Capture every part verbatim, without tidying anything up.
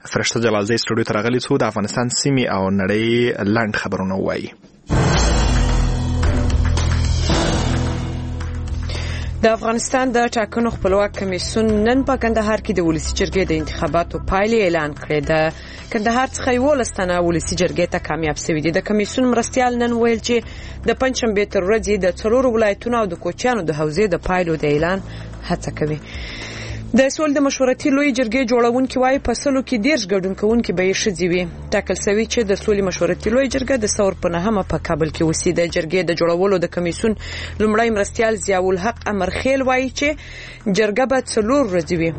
فرشته جلالزی سټوډیو ته راغلي څو د افغانستان سیمې او نړۍ لاند خبرونه وایي. د افغانستان د ټاکنو خپلواک کمیسیون نن په کندهار کې د ولسی جرګې د انتخاباتو پایلې اعلان کړې. د کندهار څخه یولس تنه ولسی جرګې ته کامیاب شوي دي. د کمیسیون مرستیال نن ویل چې د پنځشنبې تر ورځې د څلورو ولایتونو او د کوچیانو د حوزې د پایلو د اعلان هڅه کوي. د سول د مشورتي لوی جرګې جوړونکي وايي په سلو کې ډیر ګډون کوونکي به یې ښځې وي. ټاکل شوی چې د سول مشورتي لوی جرګه د ثور په نهمه په کابل کې وسی. د جرګې د جوړولو د کمیسیون لومړی مرستیال ضیاء الحق امرخیل وايي چې جرګه به څلور ورځې وي.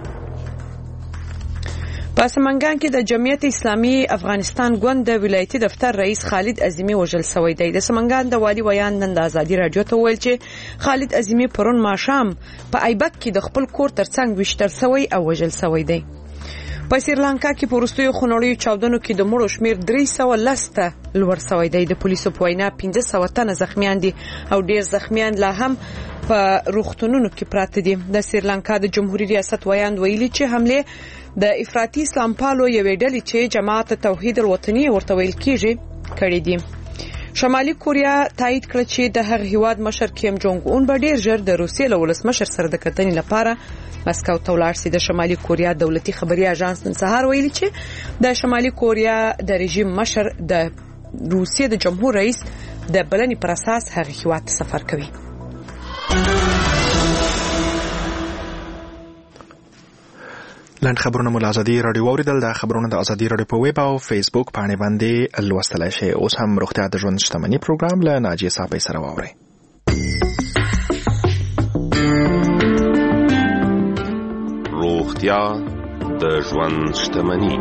په سمنګان کې د جمعیت اسلامي افغانستان ګوند د ولایتي دفتر رئیس خالد عظیمی وژل شوی دی. د سمنګان د والي ویان نن د ازادي رادیو ته ویل چې خالد عظیمی پرون ماښام په ایبک کې د خپل کور ترڅنګ وشتل شوی او وژل شوی دی. په سریلانکا کې په وروستیو خونړیو چاودنو کې د مړو شمیر درې سوه لس ته لوړ شوی دی. د پولیسو په وینا پنځه سوه تنه زخمیان دي او ډیر زخمیان لا هم په روغتونونو کې پراته دي. د سریلانکا د جمهوریت ریاست ویاند ویلي چې حمله د افراطي اسلام پالو یوې ډلې چې جماعت توحید الوطني ورته ویل کیږي کړې دي. شمالي کوریا تایید کړ چې د هغه هیواد مشر کیم جونګ اون به ډیر ژر د روسیې له ولسمشر سره د کتنې لپاره مسکو ته ولاړ شي. د شمالي کوریا دولتي خبري اژانس نن سهار ویلي چې د شمالي کوریا د رژیم مشر د روسیې د جمهور رئیس د بلنې پر اساس هغه هیواد ته سفر کوي. لاند خبرونه مو ازادي رادیو اوریدل. د خبرونه د ازادي رادیو په ویب او فیسبوک باندې باندې لوستلای شئ. اوس هم روغتیا د ژوند شتمنۍ پروګرام له ناجیه صاحب سره واورئ. روغتیا د ژوند شتمنۍ.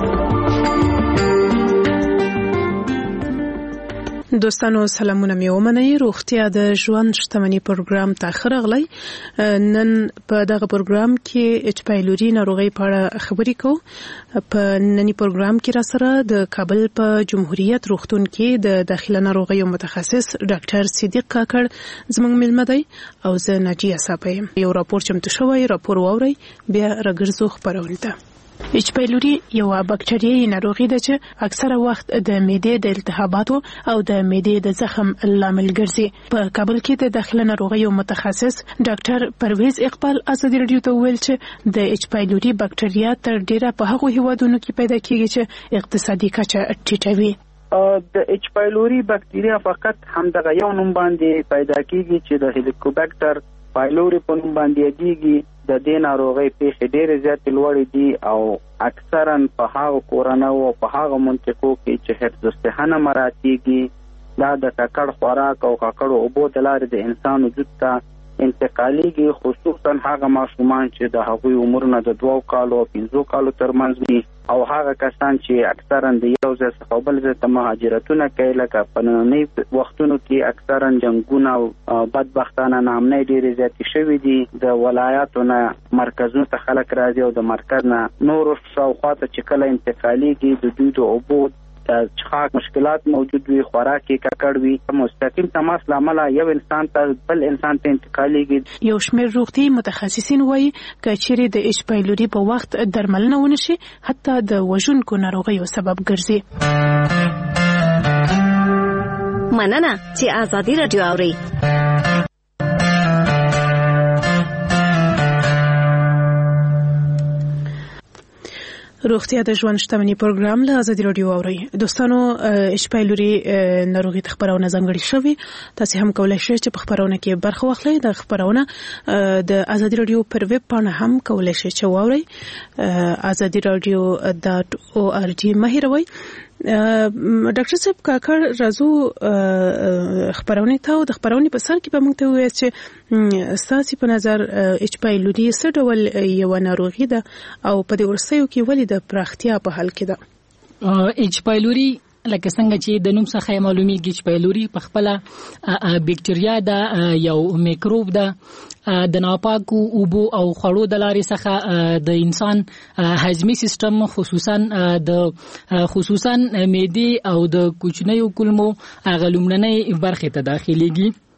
دوستانو سلامونه مې ومنئ. روغتیا د ژوند شتمنۍ پروګرام ته خرغلی. نن په دغه پروګرام کې اچ پایلوري ناروغي په اړه خبرې کوو. په نننی پروګرام کې را سره د کابل په جمهوریت روغتون کې د داخله ناروغیو متخصص ډاکټر صدیق کاکړ زموږ مېلمه دی او زه ناجیه صاحب یم. یو راپور چمتو شوی، راپور واورئ بیا راګرځو خپرونې ته. اچ پایلوري یو باکټریايي ناروغي ده چې اکثره وخت د معدې د التهاباتو او د معدې د زخم لامل ګرځي. په کابل کې د داخله ناروغیو متخصص ډاکټر پرویز اقبال ازادي رادیو ته ویل چې د اچ پایلوري باکټریا تر ډیره په هغو هیوادونو کې پیدا کیږي چې اقتصادي کچه ټیټه وي. د اچ پایلوري باکټریا فقط همدغه یو نوم باندې پیدا کیږي چې د هلیکوباکټر پایلوري په نوم باندې یادېږي. د دې ناروغۍ پیښې ډېرې زیاتې لوړې دي او اکثرا په هغو کورنیو او په هغو منطقو کې چې حفظ الصحه مراتیږي دا د ککړ خوراک او ککړو اوبو د لارې د انسان وجود ته انتقالیږي، خصوصا هغه ماشومان چې د هغوی عمرونه د دوو کالو او پنځو کالو ترمنځ وي او هغه کسان چې اکثرا د یو ځای څخه بل ځای ته مهاجرتونه کوي. لکه په نننۍ وختونو کې اکثرا جنګونه او بدبختانه ناامنۍ ډېرې زیاتې شوي دي. د ولایاتو نه مرکزونو ته خلک راځي او د مرکز نه نورو شاوخوا ته چې کله انتقالیږي د دوی د اوبو د څښاک مشکلات موجود وي، خوراک کې ککړ وي. مستقیم تماس لامل یو انسان ته بل انسان ته انتقالیږي. یو شمېر روغتي متخصصین وایي که چیرې د اچ پایلوري په وخت درملنه ونشي حتی د وژونکو ناروغیو سبب ګرځي. مننه چې ازادي رادیو اوري. روغتیا د ژوند شتمنۍ پروګرام له ازادي رادیو اوري. دوستانو اچ پایلوري ناروغي د خبرونه ځانګړي شوی. تاسو هم کولای شئ چې په خبرونه کې برخه واخلئ. د خبرونه د ازادي رادیو پر ویب پاڼه هم کولای شئ چې واورئ. ازادي رادیو ډاټ او ار جی مهیروي. ډاکټر صاحب کاکړ راځو خبرونه ته او د خبرونه په سر کې به موږ ته وایي چې ستاسو په نظر اچ پایلوري څه ډول یو ناروغي ده او په دې ورسېو کې ولې د پراختیا په حال کې ده؟ اچ پایلوري لکه څنګه چې د نوم څخه معلومیږي چې پایلوري په خپل بکټریا ده، یو میکروب ده د ناپاکو اوبو او خړو د لارې څخه د انسان هضمي سیستم خصوصا د خصوصا معدې او د کوچنیو کولمو غلومنۍ برخه ته داخليږي.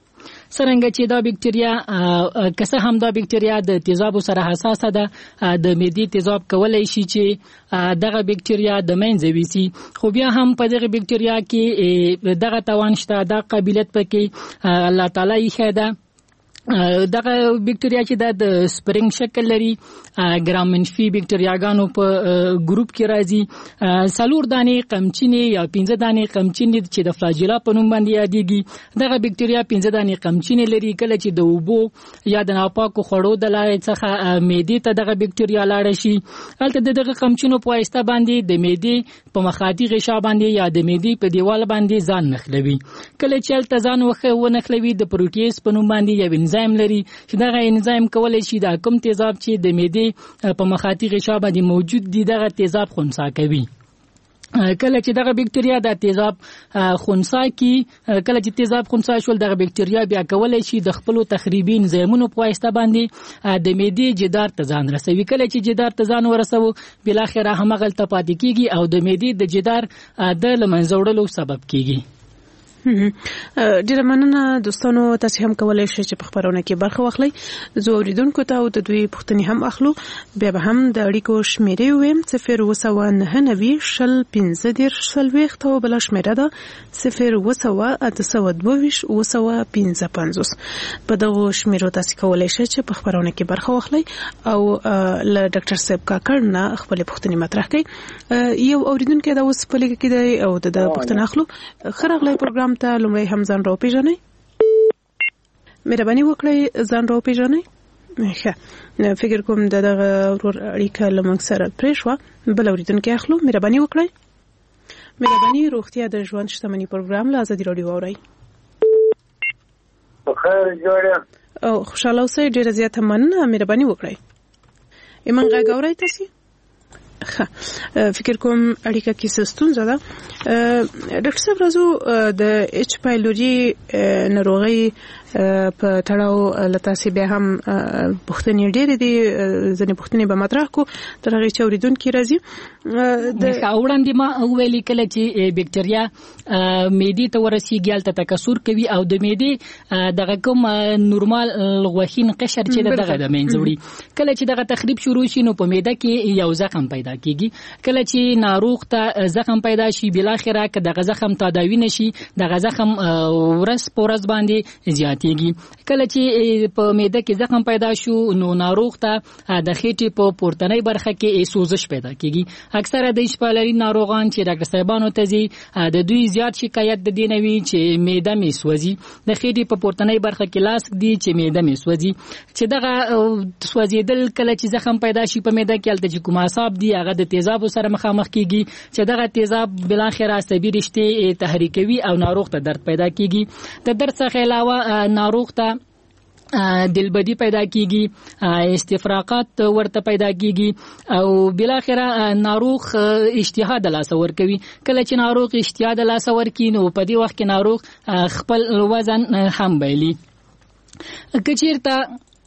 څنګه چې دا بکټریا کسه هم دا بکټریا د تیزاب سره حساسه ده د معدې تیزاب کولای شي چې دغه بکټریا د منځ ویسي خو بیا هم په دغه بکټریا کې دغه توان شته د قابلیت پکې الله تعالی یې خدا دغه بکټریا چې د سپرینګ شکل لري ګرام منفي بکټریاګانو په ګروپ کې راځي سلور دانې قمچینې یا پنځه دانې قمچینې چې د فلاجیلا په نوم باندې یادېږي دغه بکټریا پنځه دانې قمچینې لري کله چې د اوبو یا د ناپاکو خوړو د لارې څخه معدې ته دغه بکټریا لاړ شي هلته دغه قمچینو په واسطه باندې د معدې په مخاطي غشا باندې یا د معدې په دیوال باندې ځان نخلوي کله چې هلته ځان وخه ونخلوي د پروټیز په نوم باندې یا انزایم لري چې دغه انزایم کولای شي د کوم تیزاب چې د معدې په مخاطي غشا باندې موجود دي دغه تیزاب خنثی کوي کله چې دغه بکټریا د تیزاب خنثی کی کله چې تیزاب خنثی شول دغه بکټریا بیا کولای شي د خپل تخریبي انزایمونو په واسطه باندې د معدې جدار ته ځان رسوي کله چې جدار ته ځان ورسوي بل اخر هم غلطه پاتې کیږي او د معدې د جدار د لمنځوړلو سبب کیږي ډیره مننه دوستانو تاسو هم کولای شئ چې په خبرونه کې برخه واخلئ زه اوریدونکو ته او د دوی پوښتنې هم اخلو بیا به هم د اړیکو شمیرې ویم صفر وسوه نهه نوي شل پنځه دېرش څلوېښت او بله شمیره ده صفر وسوه اته سوه دوه ویشت اوه پنځه پنځوس په دغو شمیرو تاسو کولای شئ چې په خبرونه کې برخه واخلئ او له ډاکټر صاحب کاکړ نه خپلې پوښتنې مطرح کړئ یو اوریدونکی دا اوس په لګ کې دی او د پوښتنه اخلو ښه راغلی پروګرام ته لومړی هم ځان راوپېژنئ مهرباني وکړئ ځان راوپېژنئ ښه فکر کوم د دغه ورور اړیکه له موږ سره پرې شوه بل اورېدونکی اخلو مهرباني وکړئ مهرباني روغتیا د ژوند شتمني پروګرام له ازادي راډیو واورئ بخیر جوړه او خوشاله اوسئ ډېره زیاته مننه مهرباني وکړئ ایمن غږ اورئ تاسو ښه فکر کوم اړیکه کې ستونزه ده ډاکټر صاحب راځو د ایچ پایلوري ناروغي په تړاو لته سي به هم پوښتنې ډېرې دي ځنې پوښتنې به مطرح کو تر هغه چې اوریدونکو راځي د وړاندې ما ویلي کله چې بکټریا معدې ته ورسیږي هلته تکثر کوي او د معدې دغه کوم نورمال غوښین قشر چې دغه د منځ وړي کله چې دغه تخریب شروع شي نو په معده کې یو زخم پیدا کیږي کله چې ناروغ ته زخم پیدا شي بل اخره که دغه زخم تداوی نشي دغه زخم ورس پورس باندې زیات کیږي کله چې په معده کې زخم پیدا شو نو ناروغ ته د خېټې په پورتنۍ برخه کې سوزش پیدا کیږي اکثره د اشپالري ناروغان چې ډاکټر صاحبانو ته ځي د دوی زیات شکایت د دې نوي چې معده مې سوځي د خېټې په پورتنۍ برخه کې لاس دی چې معده مې سوځي چې دغه سوځیدل کله چې زخم پیدا شي په معده کې الته چې کوم اعصاب دي هغه د تیزاب سره مخامخ کیږي چې دغه تیزاب بل اخر عصبي رشته تحریکوي او ناروغ ته درد پیدا کیږي د درد څخه علاوه ناروغ ته دلبدی پیدا کیږي استفراقات ورته پیدا کیږي او بل اخر ناروغ اشتها د لاس ور کوي کله چې ناروغ اشتها د لاس ور کوي نو په دې وخت کې ناروغ خپل وزن هم بایلي کچیرته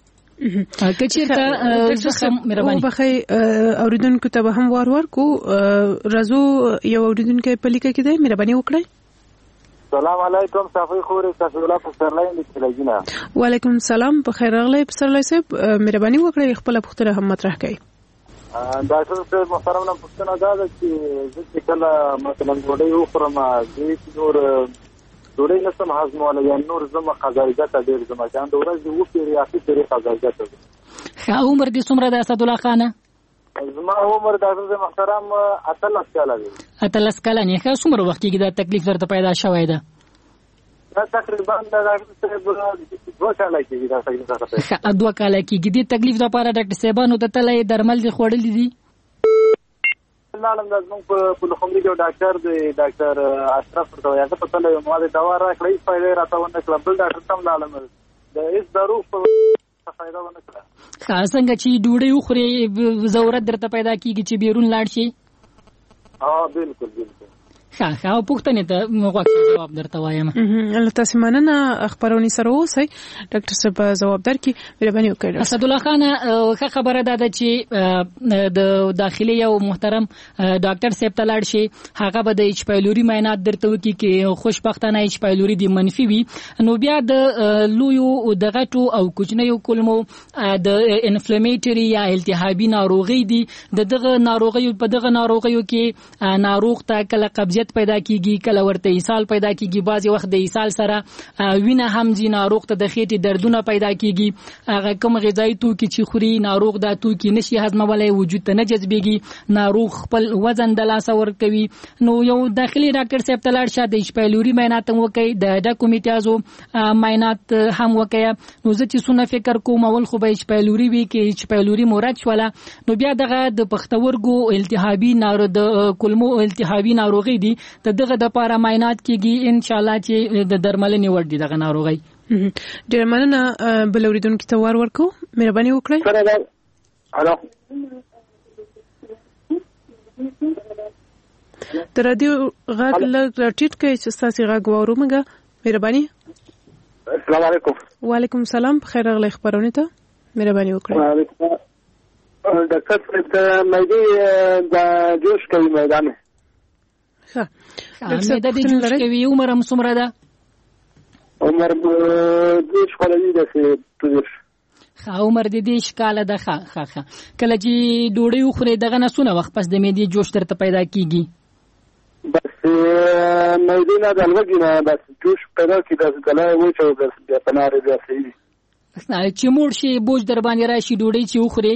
کچیرته زخم مهرباني وبخي اوریدونکو ته هم وار ور کو رازو یو اوریدونکو په لیکه کې دی مهرباني وکړئ سلام علیکم صافي خوري تاسو لا په سرلای لیکلاینا وعلیکم السلام په خیر راغلی په سرلای صاحب مهرباني وکړئ خپل پوښتنه هم مطرح کړئ ډاکټر صاحب محترم نن پوښتنه دا ده چې چې کله مثلا ډوډۍ وخورم د نور ډوډۍ نسم هضموله یا نور زما قضایګه ته ډیر زما ځان د ورځې وو پیری اخی پیری قضایګه ته ښه عمر دې څومره د اسد الله خانه زما عمر د ډاکټر محترم اتلس کاله دی اتلس کاله نه ښه څومره وخت کې دا تکلیف ورته پیدا شوی ده دا تقریبا د ډاکټر صاحب دوه کاله کې دا تکلیف راته ښه دوه کاله کې دې تکلیف لپاره ډاکټر صاحبانو ته تلې درمل دي خوړلې دي نالم د زموږ په لوخمري کې ډاکټر دی ډاکټر اشرف ورته هغه په تل یو ماده دوا راکړې فائدې راته ونه کړل بل ډاکټر تم نالم د هیڅ دارو په فائدہ ونه کړل خاص څنګه چې ډوډۍ وخوري ضرورت درته پیدا کیږي چې بیرون لاړ شي ها بالکل بالکل ښه ښه پوښتنې ته غواړم جواب درته وایم. الله تاسو مننه خبرونه سره اوسئ ډاکټر صاحب جواب درکړي. مهرباني وکړئ. اسد الله خان ښه خبره ده چې د داخلي یو محترم ډاکټر صاحب ته لاړ شي هغه به د ایچ پایلوري معاینات درته وکړي کې خوشبختانه ایچ پایلوري دی منفي وي نو بیا د لویو د غټو او کوچنیو کولمو د انفلیمیټری یا التهابي ناروغي دي د دغه ناروغیو په دغه ناروغیو کې ناروغ ته کله قبضیت پیدا کیږي کله ورته اسهال پیدا کیږي بعضی وخت د اسهال سره وینه هم ځي ناروغ ته د خېټې دردونه پیدا کیږي هغه کوم غذایی توکي چې خوري ناروغ دا توکي نشي هضمولای وجود ته نه جذبېږي ناروغ خپل وزن د لاس ور کوي نو یو داخلي ډاکټر صاحب ته لاړ شه د ایچ پایلوري معاینات هم وکړي د ډاکومیټازو معاینات هم وکړي نو زه چې څونه فکر کوم اول خو به ایچ پایلوري وي کې ایچ پایلوري مراد شوله نو بیا دغه د پښتورګو التهابي ناروغ د کولمو التهابي ناروغي دي د دغه د لپاره معاینات کیږي ان شاء الله چې د درملنې ور دي دغه ناروغي. ډیر مننه بل اوریدونکو ته وار ورکو مهرباني وکړئ. الو د رادیو غږ لږ راټیټ کړئ چې تاسو غږ واورو مګه مهرباني. السلام علیکم. وعلیکم السلام بخیر راغلی خبرونه ته مهرباني وکړئ. ډاکټر صاحب د مېدی د جوش کوي میدان ښه مېده د جوش کوي عمر هم څومره ده؟ عمر دېرش کاله دی داسې پنځوس. ښه عمر د دېرش کاله ده. ښه ښه ښه کله چې ډوډۍ وخورې دغه نه څونه وخت پس د معدې جوش درته پیدا کېږي؟ بس معدې نه د لوږې نه بس جوش پیدا کړي داسې ګلی وچوي بس بیا په نارې بیا صحیح وي. چې موړ شي بوج در باندې راشي ډوډۍ چې وخورې؟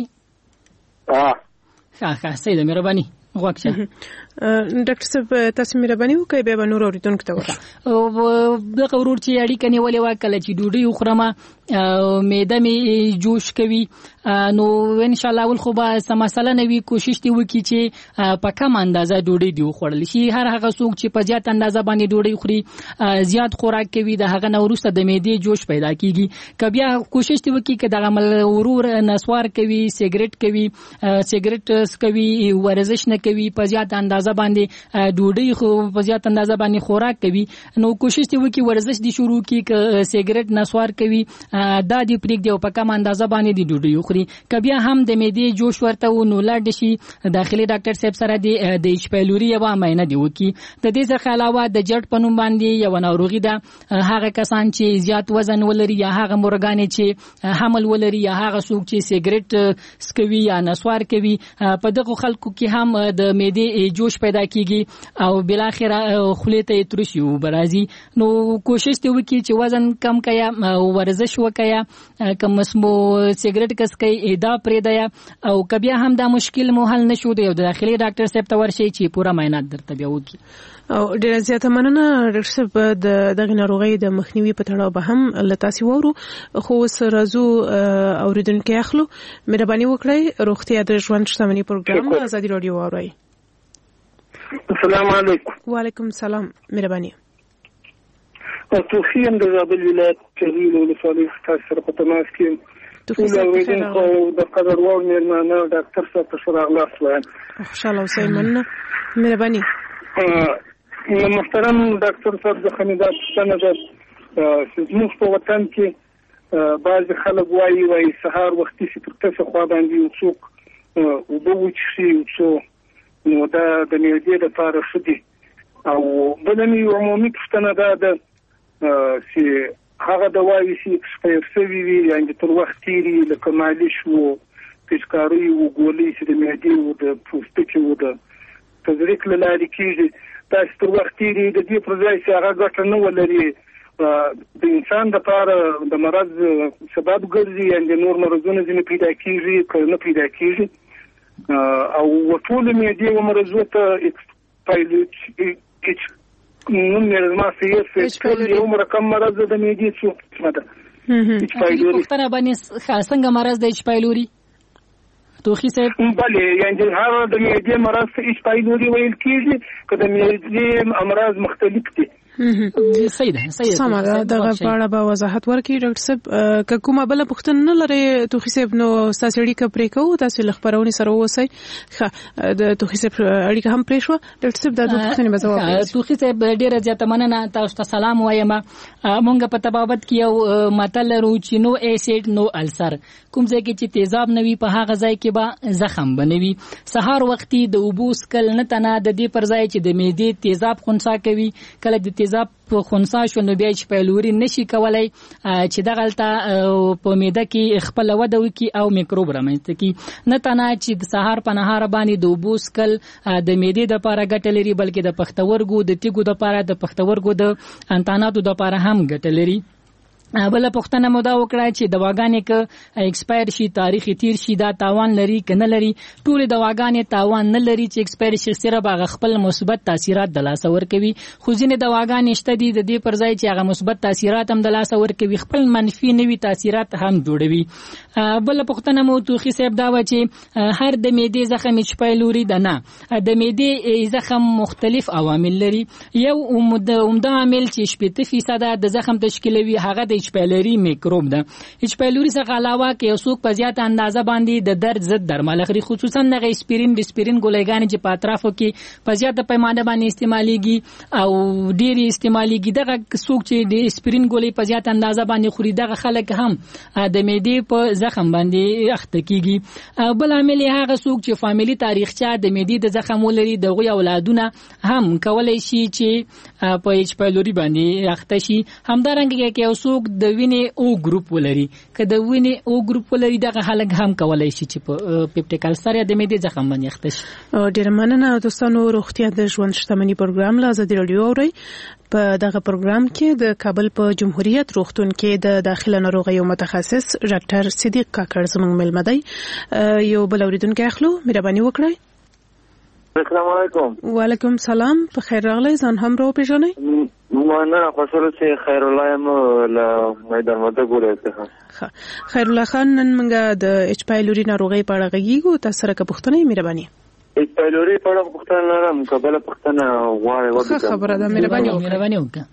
ښه ښه صحیح ده مهرباني غوښه. ډاکټر صاحب تاسو مهرباني وکړئ بیا به نور اوریدونکو ته ورشئ. دغه ورور چې اړیکه نیولې وه کله چې ډوډۍ وخورم معده مې جوش کوي نو ان شاء الله اول خو به څه مسله نه وي کوشش دې وکړي چې په کم اندازه ډوډۍ دې وخوړل شي. هر هغه څوک چې په زیات اندازه باندې ډوډۍ خوري زیات خوراک کوي د هغه نه وروسته د معدې جوش پیدا کیږي. که بیا کوشش دې وکړي که دغه ورور نسوار کوي سیګریټ کوي سیګریټ کوي ورزش نه کوي په زیات اندازه باندې ډوډۍ خو په زیات اندازه باندې خوراک کوي نو کوشش دې وکړي ورزش دې شروع کړي که سیګریټ نسوار کوي دا دې پرېږدي او په کم اندازه باندې دې ډوډۍ وخوري. که بیا هم د معدې جوش ورته و نو لاړ شي داخلي ډاکټر صاحب سره د ایچ پایلوري یوه معاینه دې وکړي. د دې څخه علاوه د جټ په نوم باندې یوه ناروغي ده هغه کسان چې زیات وزن ولري یا هغه مورګانې چې حمل ولري یا هغه څوک چې سیګریټ څکوي یا نسوار کوي په دغو خلکو کې هم د معدې جوش پیدا کیږي او بالاخره خولې ته یې ترشي اوبه راځي. نو کوشش دې وکړي چې وزن کم کړه ورزش وکړه که مسمو سیګریټ کس کوي دا پرېږدئ او که بیا هم دا مشکل مو حل نشو د یو داخلي ډاکټر صاحب ته ورشئ چې پوره معاینات درته بیا وکړي. او ډیره زیاته مننه ډاکټر صاحب د دغه ناروغۍ د مخنیوي په تړاو به هم له تاسو وورو خو اوس راځو اوریدونکي اخلو. مهرباني وکړئ روغتیا د ژوند شتمني پروګرام ازادي رادیو واورئ. السلام علیکم. وعلیکم السلام مهرباني. توفیم د زابل ولایت چغیل ولسوالۍ تاسو سره په تماس کې ټول اوریدونکو د قدر وړ مېلمانه ډاکټر صاحب ته ښه راغلاست وایم. خوشحاله اوسئ مننه مهرباني. محترم ډاکټر صاحب د خمیدا پوښتنه ده چې زموږ په وطن کې بعضې خلک وایي وایي سهار وختي چې تر تاسو خوا باندې یو څوک اوبه وڅښي یو څو نو دا د معدې لپاره ښه دي. او بله مې عمومي پوښتنه دا ده چې هغه دواوې چې اکسپایر شوي وي یعنې تر وخت تېري لکه مالش و پیچکارۍ و ګولۍ چې د معدې و د پوستکي و د تزریق له لارې کېږي داسې تر وخت تېري د دې پر ځای چې هغه ګټه نه ولري د انسان دپاره د مرض سبب ګرځي یعنې د نور مرضونه ځینې پیدا کېږي که نه پیدا کېږي او ټولو معدې و مرضو ته اکسپایلوچ نوم یې زما سیاست ټول یو مرکم مرض د معدې څو ده. ایچ پایلوري پوښتنه باندې څنګه مرض د ایچ پایلوري توخی صاحب؟ بله یعنې هغه د معدې مرض ته ایچ پایلوري ویل کېږي که د معدې امراض مختلف دي صحیح ده صحیح سم ده دغه په اړه به وضاحت ورکړي ډاکټر صاحب. که کومه بل پوښتنه نه لري توخي صاحب نو تاسو اړیکه پرې کوو، تاسو لخبرونی سره ووسی. ښه د توخي صاحب اړیکه هم پرې شو. ډاکټر صاحب دا دوه پوښتنې به ځواب ورکړي. توخي صاحب ډیره زیاته مننه، تاسو ته سلام وایم. مونږ په تبابت کې یو متل لرو چې نو ایسید نو السر، کوم ځای کې چې تیزاب نوي په هغه ځای کې به زخم بنوي. سهار وختي د اوبو سکل نه تنه د دې پر ځای چې د معدې تیزاب خنثی کوي، کله د تیزاب په خنثی شو نو بیا چې پیلوري نشي کولای چې دغلته په معده کې خپل وده وکي او میکروب رامنځته کی. نه تنه چې د سهار په نهار باندې د اوبو سکل د معدې د لپاره ګټه لري، بلکې د پښتورګو د تیګو د لپاره د پښتورګو د انتاناتو د لپاره هم ګټه لري. بل پښتنه مو دا وکړه چې دواګانې ک ایکسپایر شي، تاریخ تیر شي، دا تاوان لري کنه لري. ټول دواګانې تاوان نه لري چې ایکسپایر شي، سره باغ خپل مثبت تاثیرات د لاس ور کوي. خو ځینې دواګانې شته دي د دې پر ځای چې هغه مثبت تاثیرات هم د لاس ور کوي، خپل منفي نوي تاثیرات هم جوړوي. بل پښتنه مو توخي صاحب دا و چې هر د معدې زخم چې پیلوري ده نه، د معدې زخم مختلف عوامل لري. یو عمده عامل چې شپږ فیصد د زخم تشکیلوي هغه د ایچ پیلوري میکروب ده. ایچ پیلوري څخه علاوه کې یو څوک په زیات اندازه باندې د درد ضد درمل اخلي، خصوصا د اسپرین ډسپرین ګولایګانې چې په اطرافو کې په زیاته پیمانه باندې استعماليږي او ډېری استعماليږي. دغه څوک چې د اسپرین ګولۍ په زیات اندازه باندې خوري دغه خلک هم د معدې په زخم باندې اخته کیږي. بل عامل هغه څوک چې فامیلی تاریخچه د معدې د زخم ولري، دغه اولادونه هم کولای شي چې په ایچ پیلوري باندې اخته شي. همدارنګه کې یو څوک د وینې او ګروپ ولري، که د وینې او ګروپ ولري دغه خلک هم کولای شي چې په پیپټیک السر یا د معدې زخم باندې اخته شي. ډېر مننه دوستانو. روغتیا د ژوند شتمنۍ پروګرام له ازادي راډیو اورئ. په دغه پروګرام کې د کابل په جمهوریت روغتون کې د داخله ناروغیو متخصص ډاکټر صدیق کاکړ زموږ ملمه دی. یو بل اوریدونکی اخلو، مهرباني وکړئ. السلام علیکم. وعلیکم سلام. په خیر راغلی، ځان هم راو پیژنئ. مننه، خوشاله چې خیر الله یم له میدان وردګ ولایت. خیر الله خان، نن موږ د ایچ پایلوري ناروغۍ په اړه غږیږو. تاسو سره که پوښتنه یې مهرباني. ایچ پایلوري په اړه پوښتنه لرم، که بله پوښتنه غواړئ وکړئ. ښه خبره ده، مهرباني وکړه.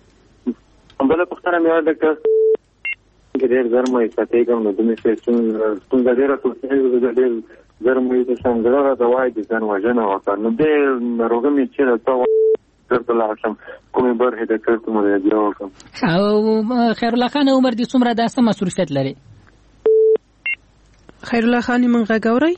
بله پوښتنه مې وه ډاکټر چې ډېر ګرمه احساسېږم، نو دومره ستونزه ډېره توصیه ډېر ګرم وي چې څنګه دوا یې د ځان وژنه وکړه. نو دې ناروغه مې چېرته څه درته لاړ شم، کومې برخې ته چېرته مراجعه وکړم؟ او خیر الله خان، عمر دې څومره ده، څه مصروفیت لري؟ خیر الله خان موږ غږ اورئ؟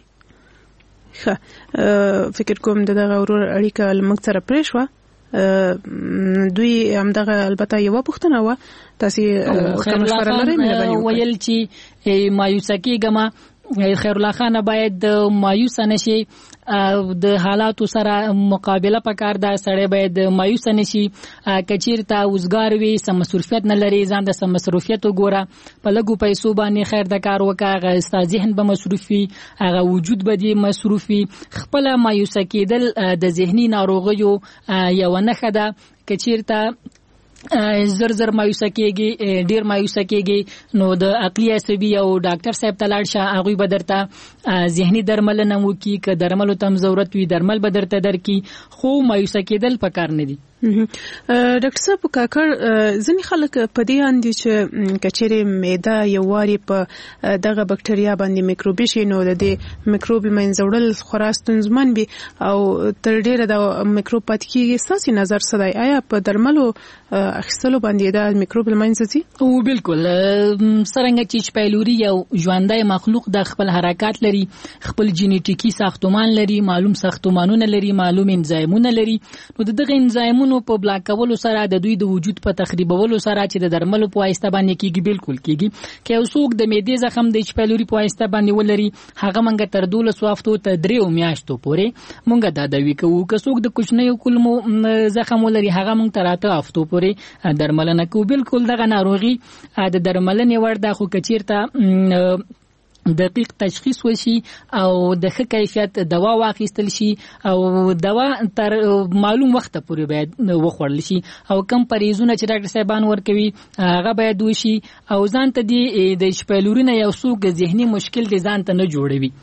ښه، فکر کوم د دغه ورور اړیکه له موږ سره پرې شوه. دوی همدغه البته یوه پوښتنه وه، تاسې که مشوره لرئ مهرباني وکړئ. ویل چې مایوسه کېږمه، خیر الله خان باید مایوسه نشي، د حالاتو سره مقابله پکار ده. سړی باید مایوسه نشي، کچیرته وزګار وي، سم مصروفیت نه لري، ځان د سم مصروفیت وګوره، په لږو پیسو باندې خیر د کار وکړه، هغه ستا ذهن به مصروف وي، هغه وجود به دې مصروف وي. خپله مایوسه کېدل د ذهني ناروغیو یوه نښه ده. کچیرته زر زر مایوسه کېږي، ډیر مایوسه کېږي، نو د عقلي عصبي او ډاکټر صاحب ته لاړ شه، هغوی به درته ذهني درملنه وکړي، که درملو ته هم ضرورت وي درمل به درته درکړي، خو مایوسه کېدل پکار نه دي. ډاکټر صاحب کاکړ، ځینې خلک په دې اندي چې کچېرې معده یو واري په دغه بکټریا باندې میکروبي شي، نو د دې میکروب منځه وړل خورا ستونزمن وي او تر ډېره د میکروب پاتې کېږي. ستاسې نظر څه دی؟ آیا په درملو اخیستلو باندې دا میکروب له منځه ځي؟ او بالکل، څرنګه چې ایچ پیلوري یو ژوندی مخلوق د خپل حرکات لري، خپل جینیټیکي ساختمان لري، معلوم ساختمانونه لري، معلوم انزایمونه لري، نو د دغه انزایمونو په بلاکولو سره د دوی د وجود په تخریبولو سره چې د درملو په واسطه باندې کیږي، بالکل کیږي. که یو څوک د معدې زخم د ایچ پیلوري په واسطه باندې ولري، هغه مونږ تر دولسو هفتو ته دریو میاشتو پورې مونږ دا دعوی کوو. که څوک د کوچنیو کولمو زخم ولري، هغه مونږ تر اته هفتو پورې درملنه کوو. بالکل دغه ناروغي د درملنې وړ ده، خو که چیرته دقیق تشخیص وشي او د ښه کیفیت دوا واخیستل شي او دوا تر معلوم وخت پورې باید وخوړل شي، او کم پریزونه چې ډاکټر صاحبان ورکوي هغه باید وشي، او ځان ته د ایچ پیلوري نه یو څوک ذهني مشکل د ځان ته نه جوړوي.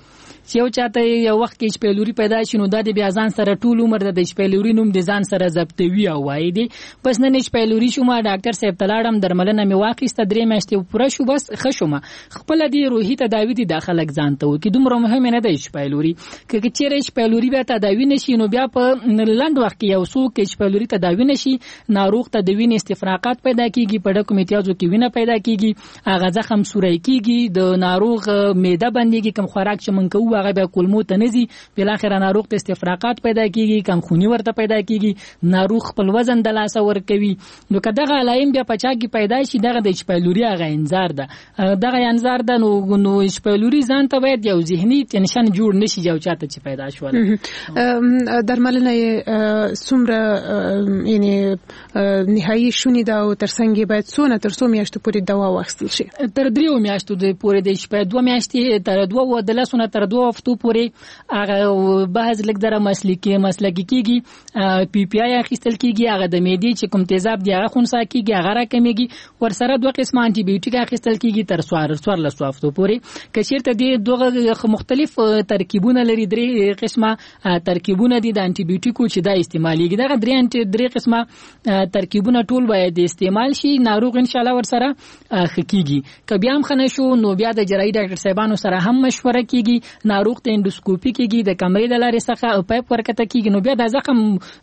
چې یو چاته یو وخت کې ایچ پایلوري پیدا شي نو د بیا ځان سره ټول عمر د ایچ پایلوري نوم د ځان سره ضبطوي او وایي دي پس نن ایچ پایلوري شوم ډاکټر صاحب تلاړم درملنه مې واخیسته درې میاشتې پوره شو بس ښه شوم خپل دی روحي تداوی دي داخله ځان ته وکي دومره مهم نه دی ایچ پایلوري که چیرې ایچ پایلوري بیا تداوی نشي نو بیا په لنډ وخت کې یو څوک ایچ پایلوري تداوی نشي ناروغ ته د وینې استفراقات پیدا کیږي په ډکو میتیازو کې وینه پیدا کیږي هغه زخم سوري کیږي د ناروغ معده بنديږي کم خوراک چې مونږ کوو هغه بیا کولمو ته نزي بل اخر ناروغ ته استفراقات پیدا کیږي کم خوني ورته پیدا کیږي ناروغ خپل وزن د لاسه ور کوي نو کداغه علایم بیا پچا کې پیدا شي دغه د ایچ پایلوري هغه انذار ده دغه انذار ده نو نو ایچ پایلوري ځان ته باید یو ذهني ټینشن جوړ نشي یو چاته چې پیدا شول درملنه څومره یعنی نهایی شونی دا او ترڅنګ باید څونه تر څو میاشتو پورې دوا واخیستل شي تر دریو میاشتو د پورې د شپې دوه میاشتې تر دوه و د لسونه تر دوه هفتو پورې هغه بحث لګ دره مسلکی مسلکی کیږي پی پی آی اخیستل کیږي هغه د معدې چې کوم تیزاب دی هغه خونسا کیږي هغه را کمیږي ور سره دوه قسم انټي بیوټیک اخیستل کیږي تر څوار څوار لسو هفتو پورې کچیرته دی دوه مختلف ترکیبونه لري درې قسمه ترکیبونه دي د انټي بیوټیکو چې دا استعماليږي دا درې انټي درې قسمه ترکیبونه ټول باید استعمال شي ناروغ ان شاء الله ور سره خکېږي کبي هم خنه شو نو بیا د جراحي ډاکټر صاحبانو سره هم مشوره کیږي ناروغ ته اندوسکوپي کیږي د کمرې د لارې څخه پایپ ورکته کیږي نو بیا د زخم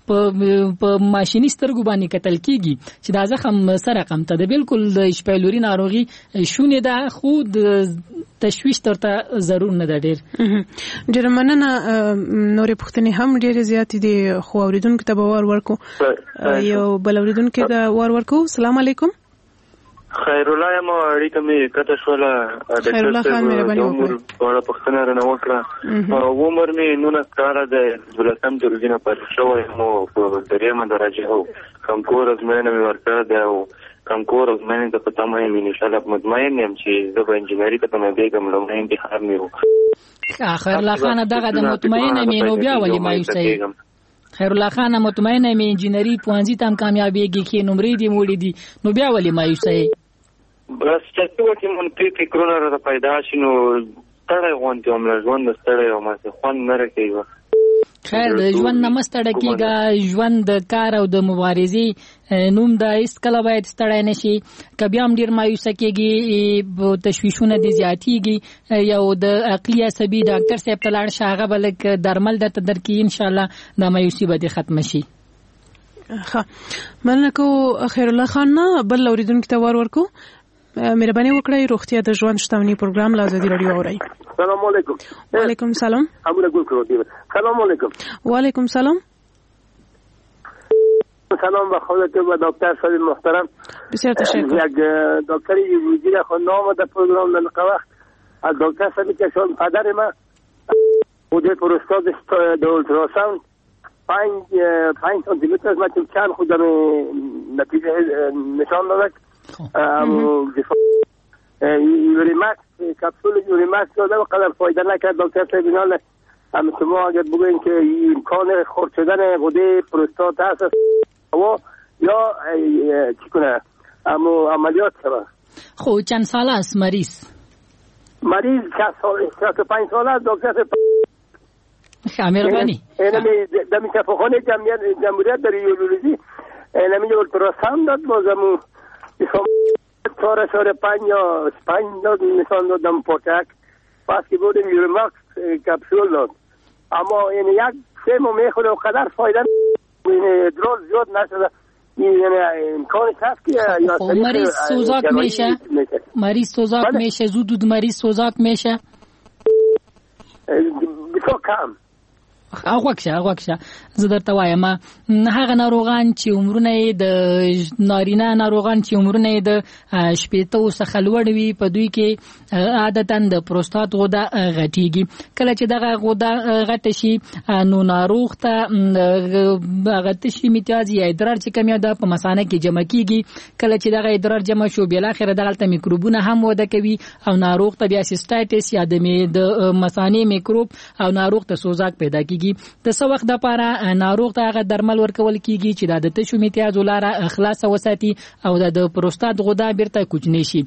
په ماشيني سترګو باندې کتل کیږي چې د زخم سره کم ته د بالکل د ایچ پایلوري ناروغي شونه ده خود تشویش ترته ضرور نه ده ډېر ډېر مننه نورې پوښتنې هم ډېرې زیاتې دي خو اوریدونکو ته به وار ورکو یو بل اوریدونکو ته وار ورکو السلام علیکم خیر الله یم اړیکه مې کته شوله خیر الله خان مهرباني وکړه په پښتنه رانه وکړه عمر مې نونه کار د ولسم درجه پر شوی مو په دریمه درجه هو کم کور از مې نه ورته دا کم کور از مې د پته مې ان شاء الله مطمئن یم چې د انجینری ته مې بیګم لومړی انتخاب مې خیر الله خان دغه د مطمئن مې نو بیا ولې مایوسه خیر الله خان مطمئن مې انجینری پوانځي تام کامیابیږي کې نمرې دی موړي دي نو بیا ولې مایوسه بس چې وکه مون په فکرونه را پیدا شینو تړای غونډه عمر ژوند ستړی او ماسه خوان نه راکېږي خیر د ژوند نه مستړی کېږي ژوند د کار او د مبارزې نوم د هیڅ کله باید ستړی نشي کبي هم ډیر مایوسه کېږي تشویشونه دي زیاتېږي یو د عقلي عصبي ډاکټر صاحب ته لاړ شي هغه بلک درمل درته درکړي ان شاء الله د مایوسي به ختم شي ښه مننه کو خیر الله خان نه بل اوریدونکو ته وار ورکو مهرباني وکړئ روغتیا د ژوند شتمنۍ پروګرام لا ازادي رادیو اورئ سلام علیکم وعلیکم سلام امره ګل کړو سلام علیکم وعلیکم سلام سلام به خودت و دکتر صاحب محترم بسیار تشکر یک دکتری ویژه خود نام در پروگرام لنقه وقت از دکتر صاحبی که شون پدر ما بوده پروستاد د اولتراساوند پنج پنج سانتی متر از من چند خود در نتیجه نشان دادک یوریمکس کپسول یوریمکس داده و قدر فایده نکرد دکتر صاحب اینال هم شما اگر بگوین که امکان خرد شدن غده پروستات هست و یا چی کنه اما عملیات شده خب چند سال است مریض مریض شصت و پنج سال است دکتر صاحب مهربانی اینمی دمی شفاخانه جمهوریت در یورولوژی اینمی اولتراساوند داد بازمو چهار اشاره پنج یا پنج داد نشان دادم پاچک پس که بودیم یوریمکس کپسول داد اما این یک سه ماه میخوره و قدر فایده این ادرار زیاد نشده یعنی امکانش هست که یا مریض سوزاک میشه مریض سوزاک میشه زود مریض سوزاک میشه بسیار کم هغه ښه هغه ښه زه درته وایم هغه ناروغان چې عمرونه د نارینه ناروغان چې عمرونه د شپېته څخه لوړ وي په دوی کې عادتاً د پروستات غده غټیږي کله چې دغه غده غټه شي نو ناروغ ته غټه شي میتیازي ادرار چې کمی ده په مثانه کې جمع کیږي کله چې دغه ادرار جمع شو بل اخر دغه میکروبونه هم وده کوي او ناروغ ته بیا سیستایټس یا د مثانه میکروب او ناروغ ته سوزاک پیدا کیږي کیږي د څو وخت لپاره ناروغ ته هغه درمل ورکول کیږي چې د تشو میتیازو لاره خلاص وساتي او د پروستات غده بیرته کوچنی شي.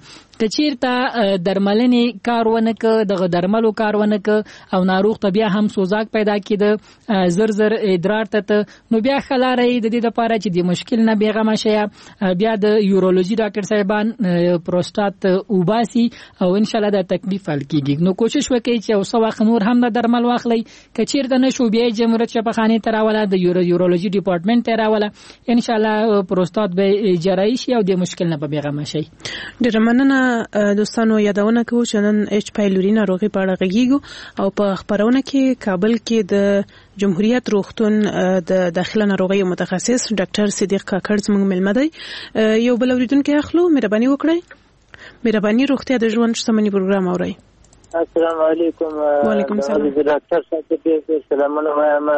کچیرته درملنې کار ونه ک د درملو کار ونه ک او ناروغ ته بیا هم سوزاک پیدا کیده زر زر ادرار ته نو بیا خلاره د دې لپاره چې د مشکل نه بیغمه شي بیا د یورولوژي ډاکټر صاحبان پروستات وباسي او ان شاء الله د تکلیف حل کیږي. نو کوشش وکړئ چې اوسه وخت نور هم د درمل واخلي. کچیرته نشو بیا جمهوریت شفاخانه تراوله د یورولوژي ډپارټمنټ تراوله ان شاء الله پروستات به جراحي شي او د مشکل نه بیغمه شي. ډیر مننه دوستانو. یادونه کوم چې نن ایچ پایلوري ناروغي په اړه غږیږو او په خبرونه کې کابل کې د جمهوریت روغتون د داخله ناروغي متخصص ډاکټر صدیق کاکړ زموږ ملمه دی. یو بل اوریدونکو اخلو مهرباني وکړئ. مهرباني روغتیا د ژوند شتمنۍ پروګرام اورئ. السلام علیکم. وعلیکم السلام. ډاکټر صاحب دې سلامونه وایم.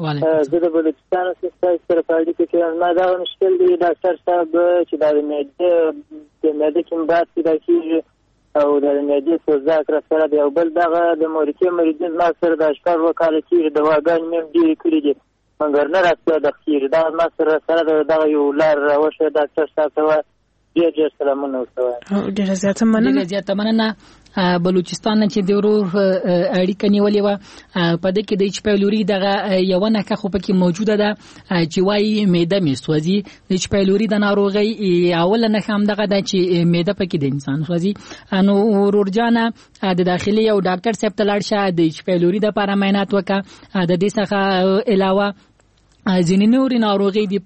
زه د بلوچستان څخه سره پاړې کې ما دا مشکل دی ډاکټر صاحب چې د معدې د معدې کوم بات پیدا کیږي او د معدې سوزاک را سره دی او بل دغه د مورکې مریض ما سره د اشکار وکاله کیږي د واګان مې ډېر کړی دي مګر نه راځي د خیر دا ما سره سره دغه یو لار راوشه ډاکټر صاحب ته ډېر ډېر سلامونه وسوه. ډېر زیاته مننه. ډېر زیاته مننه. بلوچستان چې د ورور اړیکه نیولې و په دې کې د ایچ پایلوري دغه یو نه که خو پکې موجوده ده چې وايي معده مې سوځي. د ایچ پایلوري د ناروغي اول نه هم دغه د چې معده پکې د انسان سوځي. نو ورور جان د داخلي یو ډاکټر صاحب ته لاړ شه د ایچ پایلوري د لپاره معاینات وکړه. د دې څخه علاوه ځینې نور ناروغي دي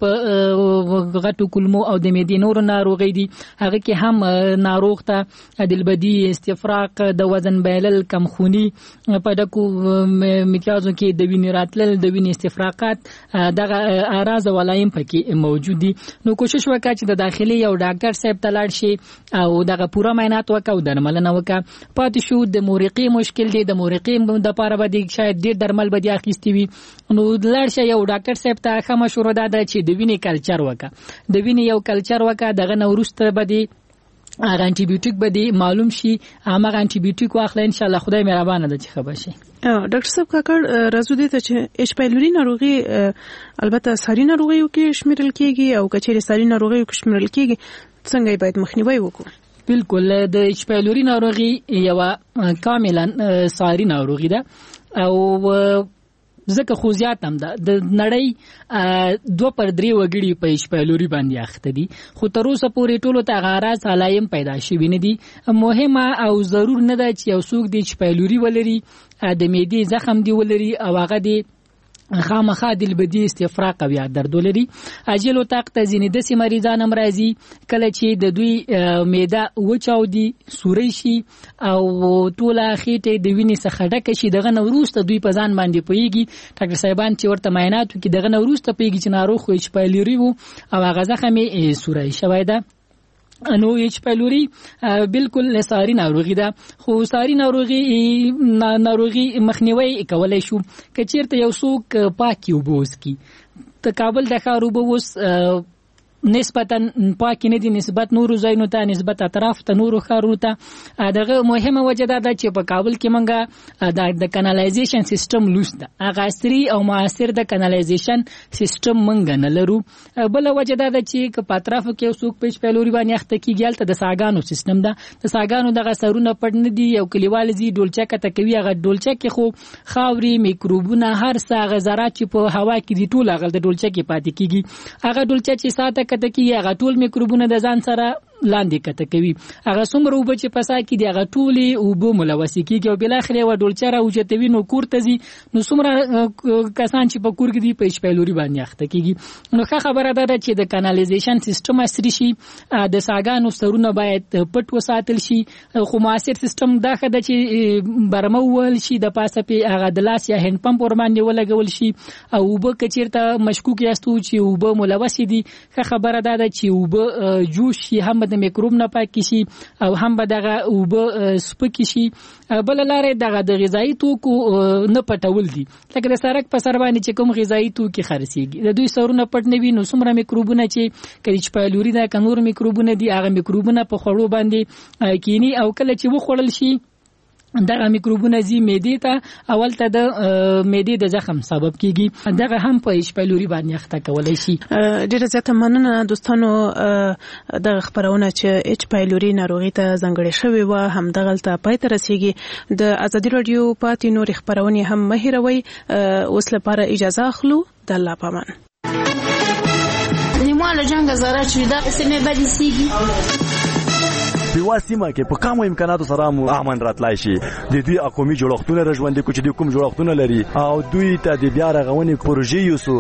په غټو کولمو او د معدې نور ناروغي دي هغه کې هم ناروغ ته دلبدي استفراغ د وزن بایلل کمخوني په دکو میتیازو کې د وینې راتلل د وینې استفراغات دغه اعراض ولایم پکې موجود دي. نو کوشش وکړه چې د داخلي یو ډاکټر صاحب ته لاړ شي او دغه پوره معاینات وکړه او درملنه وکړه. پاتې شو د مورقي مشکل دی د مورقي د لپاره به د شاید ډېر درمل به د اخیستي وي نو لاړ شي یو ډاکټر صاحب ته ښه مشوره ده چې د وینې کلچر وکړه د وینې یو کلچر وکړه دغه نه وروسته به د هغه انټي بیوټیک به د معلوم شي هغه انټي بیوټیک واخله ان شاء الله خدای مهربانه ده چې ښه شي. ډاکټر صاحب کاکړ راځو دې ته چې ایچ پایلوري ناروغي البته ساري ناروغیو کې شمیرل کیږي او کچېرې ساري ناروغیو کې شمیرل کیږي څنګه باید مخنیوي وکړو؟ بالکل د ایچ پایلوري ناروغي یو کاملا ساري ناروغي ده او ځکه خو زیات هم ده د نړۍ دوه پر درې وګړي په ایچ پایلوري باندې اخته دي خو تر اوسه پورې ټولو ته غراض علایم پیدا شوي نه دي. مهمه او ضرور نه ده چې یو څوک د ایچ پایلوري ولري د معدې زخم دی ولري او هغه دی خامخا دلبدي استفراغ او یا درد ولري. اجل او طاقت ځینې د سي مریضان هم راځي کله چې د دوی معده وچاودي سوري شي او ټوله خېټه د وینې څخه ډکه شي دغه نوروسته دوی په ځان باندې پويږي. ډاکټر صاحبان چې ورته معاینات وکړي دغه نوروسته پويږي چې ناروغ خو ایچ پایلوري وو او هغه زخم یې سوري شوی ده. نو ایچ پایلوري بالکل ساري ناروغي ده خو ساري ناروغي ناروغي مخنیوي کولای شو کچیرته یو څوک پاکي وبوس کی ته کابل د ښار وبوس نسبتا پاکي نه دي نسبت نورو ځایونو ته نسبت اطراف ته نورو ښارونو ته دغه مهمه وجه ده چې په کابل کې منګه د کانالایزیشن سیستم لوس ده هغه عصري او معاصر د کانالایزیشن سیستم منګه نه لرو. بل وجه ده چې په اطراف کې څوک پیچ پهلوري باندې اخته کیږي ته د ساګانو سیستم ده د ساګانو دغه سرونه پټ نه دي یو کلیوال زی ډولچا کته کوي هغه ډولچا کې خو خاوري میکروبونه هر څه غزرات چې په هوا کې دي ټول هغه د ډولچا کې پاتې کیږي هغه ډولچا چې ساته کته کې هغه ټول میکروبونه د ځان سره لاندې کته کوي هغه څومره وب چې پسا کې دی هغه ټولي او بو ملوث کیږي او بل اخر یو ډولچره او چتوي نو کورته زی نو څومره کسان چې په کور کې دی په ایچ پایلوري باندې اخته کیږي. نو ښه خبره ده چې د کانالایزیشن سیستم اثر شي د ساګانو سرونه باید پټ وساتل شي خو معاصر سیستم دا خده چې برمول شي د پاسه په هغه د لاس یا هند پمپ ور باندې ولګول شي او وب کچیرته مشکوک یاستو چې وب ملوث دي ښه خبره ده چې وب جوش شي هم د میکروب نه پاک شي او هم به دغه وب سپک شي. بل لاره دغه د غذایی توکو نه پټول دي لکه د سرک په سر باندې چې کوم غذایی توکي خرڅيږي د دوی سرونه پټ نه وي نو څومره میکروبونه چې کله چې پایلوري دا کنور میکروبونه دي هغه میکروبونه په خوړو باندې کینی او کله چې وخوړل شي دغه میکروبونه زی معدې ته اول ته د معدې د زخم سبب کیږي دغه هم په ایچ پایلوري باندې اخته کولای شي. ډیره زیاته مننه دوستانو د خبرونه چې ایچ پایلوري ناروغي ته ځانګړې شوی و هم دغه ته پای ته رسیږي. د ازادي رادیو پاتې نور خبرونه هم مهیروي. اوس لپاره اجازه اخلو. د الله پامان. نیماله جنگ زاره چې دا سمې بدې سیږي په سیمه کې په کومو امکاناتو سره مو امن راتلای شي. د دوی اقومي جوړښتونه رژوندې کوچ د کوم جوړښتونه لري او دوی ته د بیا رغونې پروژې یوسو.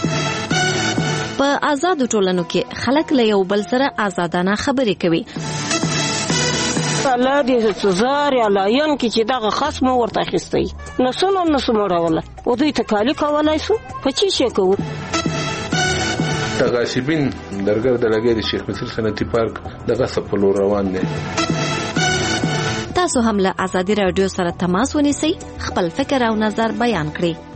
په آزاد ټولنو کې خلک له یو بل سره آزادانه خبرې کوي. الله دې سزار یا لاین کې چې دغه خصم ورته اخیستی نو څنګه نو سموروله او دوی تکالی کولای شو په چی شي کوو. تغاسبین درګر د لګي د شیخ مصر صنعتي پارک دغه سپلو روان دي. تاسو هم له ازادي رادیو سره تماس ونیسئ، خپل فکر او نظر بیان کړئ.